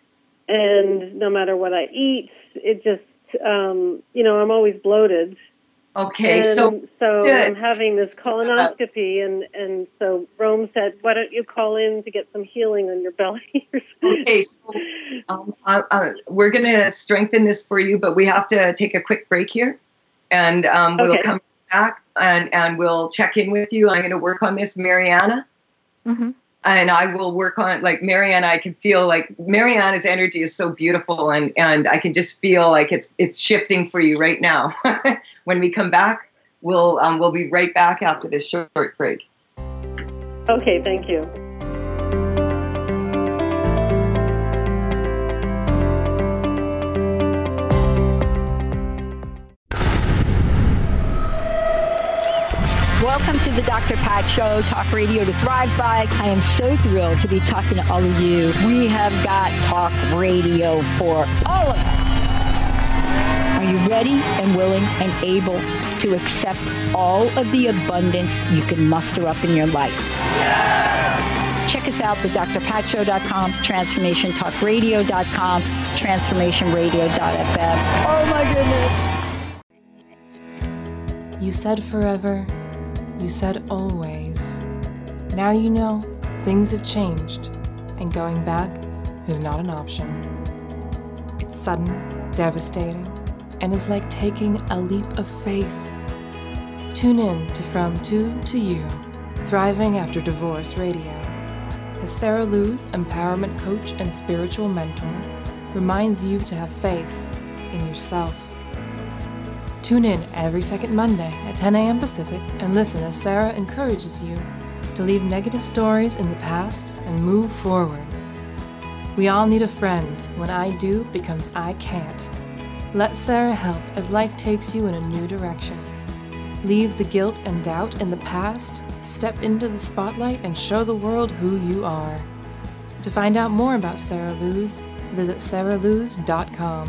and no matter what I eat, it just um, you know I'm always bloated. Okay, and so so good. I'm having this colonoscopy, and, and so Rome said, "Why don't you call in to get some healing on your belly?" Okay, so um, uh, uh, we're going to strengthen this for you, but we have to take a quick break here, and um, we'll okay. come back and, and we'll check in with you. I'm going to work on this, Mariana. Mm-hmm. And I will work on, like, Marianne, I can feel like Mariana's energy is so beautiful, and, and I can just feel like it's it's shifting for you right now. When we come back, we'll um, we'll be right back after this short break. Okay, thank you. Welcome to the Doctor Pat Show, talk radio to thrive by. I am so thrilled to be talking to all of you. We have got talk radio for all of us. Are you ready and willing and able to accept all of the abundance you can muster up in your life? Check us out at d r pat show dot com, transformation talk radio dot com, transformation radio dot f m. Oh my goodness. You said forever. You said always. Now you know things have changed, and going back is not an option. It's sudden, devastating, and is like taking a leap of faith. Tune in to From Two to You, Thriving After Divorce Radio, as Sarah Lou's empowerment coach and spiritual mentor reminds you to have faith in yourself. Tune in every second Monday at ten a.m. Pacific and listen as Sarah encourages you to leave negative stories in the past and move forward. We all need a friend when I do becomes I can't. Let Sarah help as life takes you in a new direction. Leave the guilt and doubt in the past Step into the spotlight and show the world who you are. To find out more about Sarah Luz, visit sarah luz dot com.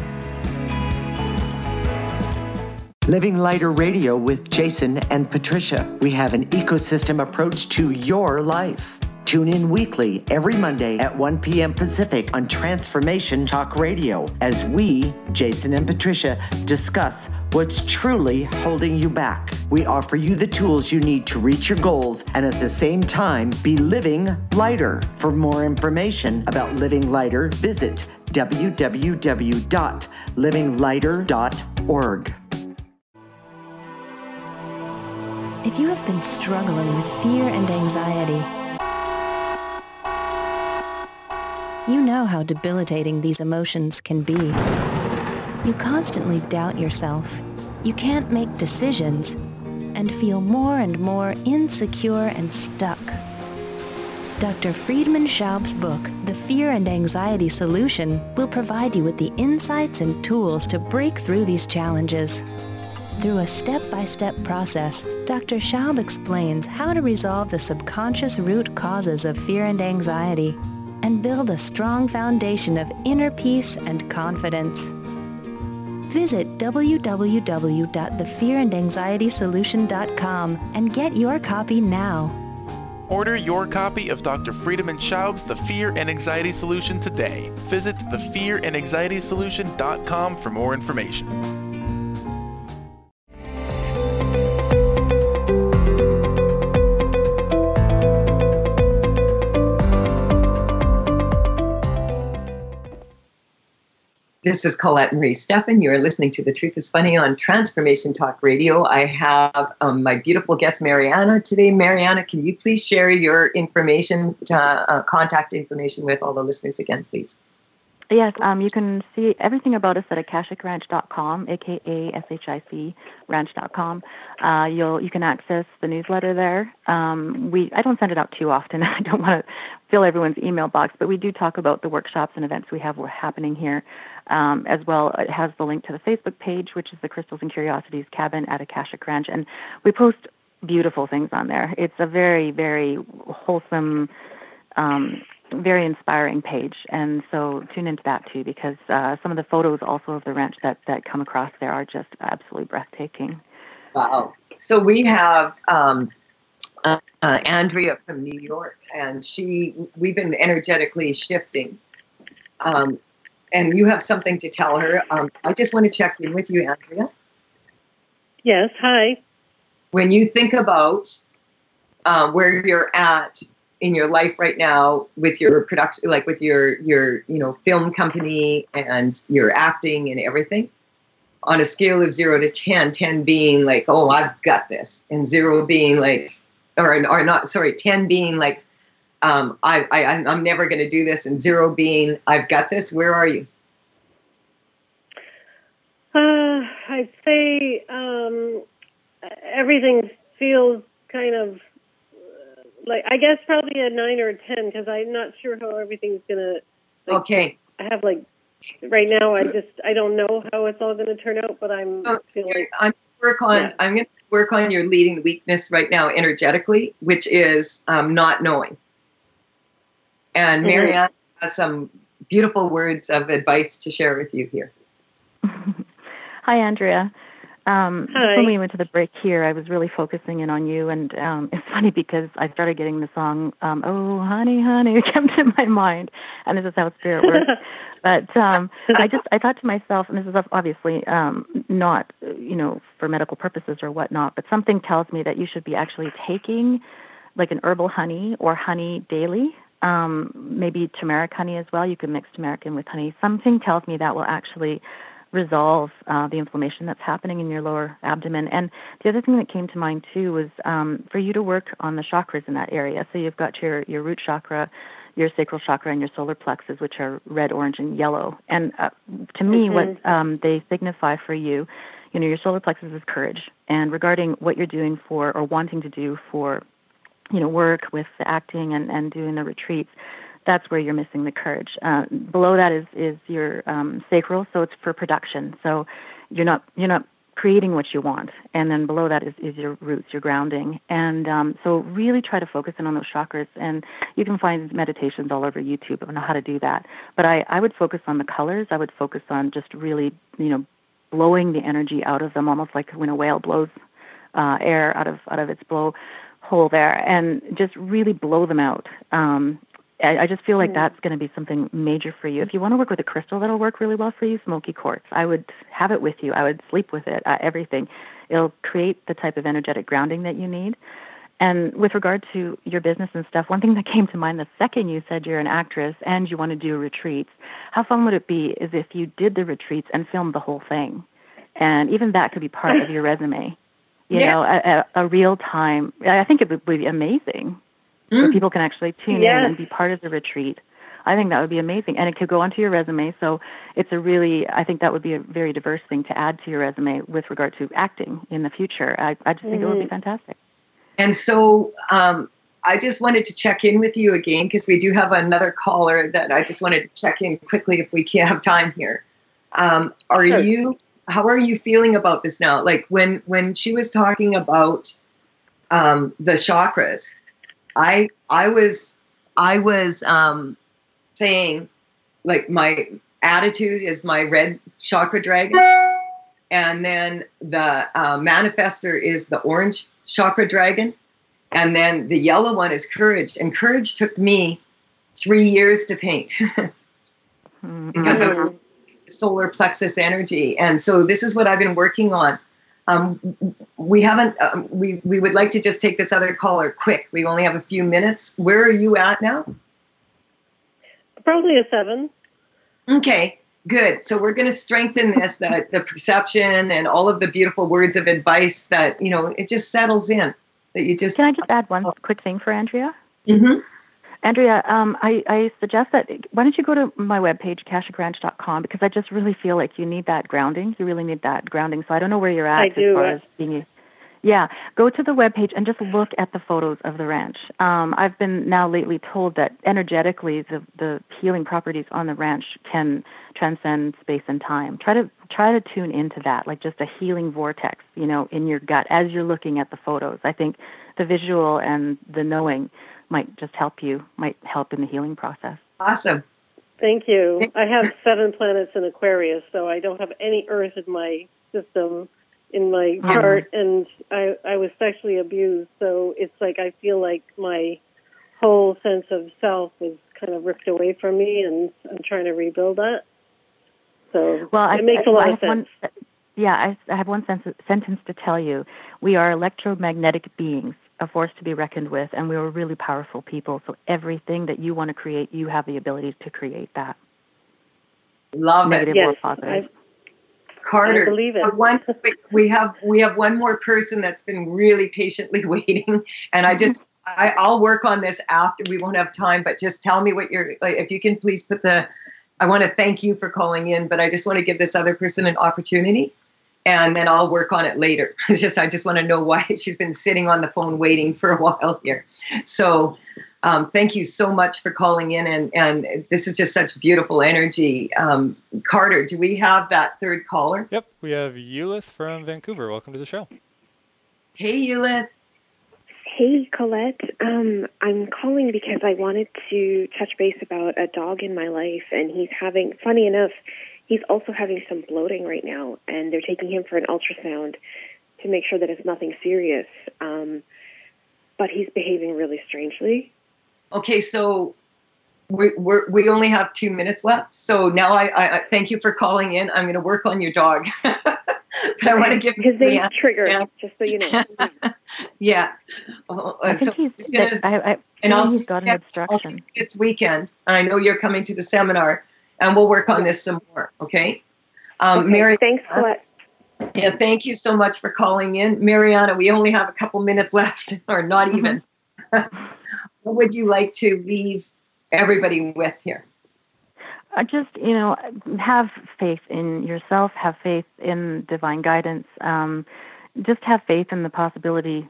Living Lighter Radio with Jason and Patricia. We have an ecosystem approach to your life. Tune in weekly every Monday at one p.m. Pacific on Transformation Talk Radio as we, Jason and Patricia, discuss what's truly holding you back. We offer you the tools you need to reach your goals and at the same time be living lighter. For more information about Living Lighter, visit w w w dot living lighter dot org. If you have been struggling with fear and anxiety, you know how debilitating these emotions can be. You constantly doubt yourself. You can't make decisions and feel more and more insecure and stuck. Doctor Friedemann Schaub's book, The Fear and Anxiety Solution, will provide you with the insights and tools to break through these challenges. Through a step-by-step process, Doctor Schaub explains how to resolve the subconscious root causes of fear and anxiety and build a strong foundation of inner peace and confidence. Visit w w w dot the fear and anxiety solution dot com and get your copy now. Order your copy of Doctor Friedemann Schaub's The Fear and Anxiety Solution today. Visit the fear and anxiety solution dot com for more information. This is Colette Marie Steffen. You're listening to The Truth is Funny on Transformation Talk Radio. I have um, my beautiful guest, Mariana, today. Mariana, can you please share your information, uh, uh, contact information with all the listeners again, please? Yes, um, you can see everything about us at akashic ranch dot com, A K A S H I C ranch dot com. Uh, you'll you can access the newsletter there. Um, we I don't send it out too often. I don't want to fill everyone's email box, but we do talk about the workshops and events we have happening here. Um, as well, it has the link to the Facebook page, which is the Crystals and Curiosities Cabin at Akashic Ranch, and we post beautiful things on there. It's a very, very wholesome, um, very inspiring page, and so tune into that too, because uh, some of the photos also of the ranch that, that come across there are just absolutely breathtaking. Wow. So we have um, uh, uh, Andrea from New York, and she we've been energetically shifting. Um, and you have something to tell her. Um, I just want to check in with you, Andrea. Yes, hi. When you think about uh, where you're at in your life right now with your production, like with your, your, you know, film company and your acting and everything, on a scale of zero to ten, ten being like, oh, I've got this, and zero being like, or, or not, sorry, ten being like, um, I, I, I'm never going to do this, and zero being, I've got this. Where are you? Uh, I'd say um, everything feels kind of like, I guess probably a nine or a ten, because I'm not sure how everything's going to. Like, okay. I have like, right now, I just, I don't know how it's all going to turn out, but I'm so feel like. I'm work on, yeah. I'm going to work on your leading weakness right now energetically, which is um, not knowing. And Mm-hmm. Marianne has some beautiful words of advice to share with you here. Hi, Andrea. Um, Hi. When we went to the break here, I was really focusing in on you, and um, it's funny because I started getting the song, um, "Oh, Honey, Honey," it came to my mind, and this is how spirit works. But um, I just, I thought to myself, and this is obviously um, not, you know, for medical purposes or whatnot, but something tells me that you should be actually taking like an herbal honey or honey daily. Um, maybe turmeric honey as well. You can mix turmeric in with honey. Something tells me that will actually resolve uh, the inflammation that's happening in your lower abdomen. And the other thing that came to mind too was um, for you to work on the chakras in that area. So you've got your, your root chakra, your sacral chakra, and your solar plexus, which are red, orange, and yellow. And uh, to me, Mm-hmm. what um, they signify for you, you know, your solar plexus is courage. And regarding what you're doing for or wanting to do for you know, work with the acting and, and doing the retreats, that's where you're missing the courage. Uh, below that is, is your um, sacral, so it's for production. So you're not you're not creating what you want. And then below that is, is your roots, your grounding. And um, so really try to focus in on those chakras. And you can find meditations all over YouTube on how to do that. But I, I would focus on the colors. I would focus on just really, you know, blowing the energy out of them, almost like when a whale blows uh, air out of out of its blow hole there, and just really blow them out. Um, I, I just feel like that's going to be something major for you. If you want to work with a crystal that'll work really well for you, smoky quartz. I would have it with you. I would sleep with it, uh, everything. It'll create the type of energetic grounding that you need. And with regard to your business and stuff, one thing that came to mind the second you said you're an actress and you want to do retreats, how fun would it be is if you did the retreats and filmed the whole thing? And even that could be part of your resume. You yeah. know, a, a, a real time. I think it would be amazing. Mm. Where people can actually tune yes. in and be part of the retreat. I think that would be amazing. And it could go onto your resume. So it's a really, I think that would be a very diverse thing to add to your resume with regard to acting in the future. I, I just think mm. it would be fantastic. And so um, I just wanted to check in with you again, because we do have another caller that I just wanted to check in quickly if we can have time here. Um, are sure. you, how are you feeling about this now? Like when, when she was talking about um, the chakras, I I was I was um, saying, like, my attitude is my red chakra dragon, and then the uh, manifester is the orange chakra dragon, and then the yellow one is courage. And courage took me three years to paint because it was solar plexus energy. And so this is what I've been working on. Um, we haven't, um, we, we would like to just take this other caller quick. We only have a few minutes. Where are you at now? Probably a seven. Okay, good. So we're going to strengthen this, that the perception and all of the beautiful words of advice that, you know, it just settles in. That you just. Can I just add one quick thing for Andrea? Mm-hmm. Andrea, um, I, I suggest that, why don't you go to my webpage, akashic ranch dot com, because I just really feel like you need that grounding. You really need that grounding. So I don't know where you're at I as do. far as being. Yeah, go to the webpage and just look at the photos of the ranch. Um, I've been now lately told that energetically the, the healing properties on the ranch can transcend space and time. Try to try to tune into that, like just a healing vortex, you know, in your gut as you're looking at the photos. I think the visual and the knowing might just help you, might help in the healing process. Awesome. Thank you. I have seven planets in Aquarius, so I don't have any Earth in my system, in my mm-hmm. chart, and I, I was sexually abused, so it's like I feel like my whole sense of self was kind of ripped away from me, and I'm trying to rebuild that. So well, it I, makes I, a lot I of sense. One, yeah, I, I have one sens- sentence to tell you. We are electromagnetic beings, a force to be reckoned with, and we are really powerful people. So everything that you want to create, you have the ability to create that. Love Negative it. Yes, or positive. I, Carter, I believe it. One, we have we have one more person that's been really patiently waiting, and I just I, I'll work on this after. We won't have time, but just tell me what you're like. If you can, please put the. I want to thank you for calling in, but I just want to give this other person an opportunity, and then I'll work on it later. It's just I just want to know why she's been sitting on the phone waiting for a while here. So. Um, thank you so much for calling in, and, and this is just such beautiful energy. Um, Carter, do we have that third caller? Yep, we have Eulith from Vancouver. Welcome to the show. Hey, Eulith. Hey, Colette. Um, I'm calling because I wanted to touch base about a dog in my life, and he's having, funny enough, he's also having some bloating right now, and they're taking him for an ultrasound to make sure that it's nothing serious. Um, but he's behaving really strangely. Okay, so we we're, we only have two minutes left. So now I, I thank you for calling in. I'm going to work on your dog, but I want to give his name's Trigger, just so you know. yeah, uh, I think so he's. As, I, I, and I'll he's got an obstruction this weekend. I know you're coming to the seminar, and we'll work on this some more. Okay, um, okay Mary. Thanks, Colette. Yeah, thank you so much for calling in, Mariana. We only have a couple minutes left, or not even. What would you like to leave everybody with here? Uh, just, you know, have faith in yourself, have faith in divine guidance. Um, just have faith in the possibility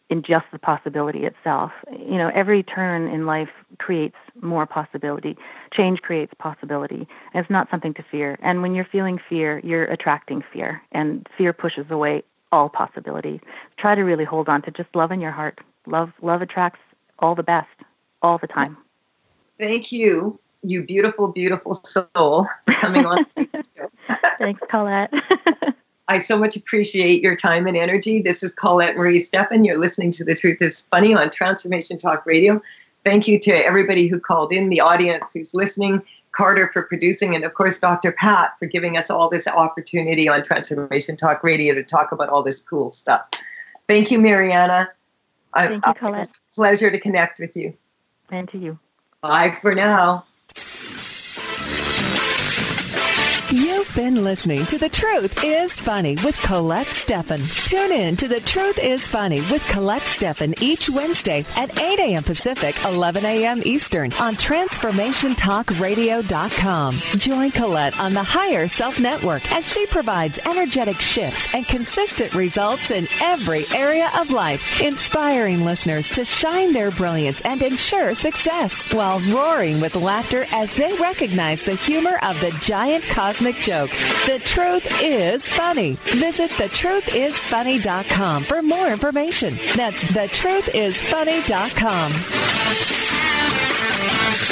in just the possibility itself. You know, every turn in life creates more possibility. Change creates possibility. And it's not something to fear. And when you're feeling fear, you're attracting fear, and fear pushes away all possibility. Try to really hold on to just love in your heart. Love, love attracts all the best, all the time. Thank you, you beautiful, beautiful soul, for coming on. Thanks, Colette. I so much appreciate your time and energy. This is Colette Marie Steffen. You're listening to The Truth is Funny on Transformation Talk Radio. Thank you to everybody who called in, the audience who's listening, Carter for producing, and of course, Doctor Pat for giving us all this opportunity on Transformation Talk Radio to talk about all this cool stuff. Thank you, Mariana. Thank I, you, Colette. It's a pleasure to connect with you. And to you. Bye for now. You've been listening to The Truth is Funny with Colette Steffen. Tune in to The Truth is Funny with Colette Steffen each Wednesday at eight a.m. Pacific, eleven a.m. Eastern on transformation talk radio dot com. Join Colette on the Higher Self Network as she provides energetic shifts and consistent results in every area of life, inspiring listeners to shine their brilliance and ensure success while roaring with laughter as they recognize the humor of the giant cosmic joke. The Truth is Funny. Visit the truth is funny dot com for more information. That's the truth is funny dot com.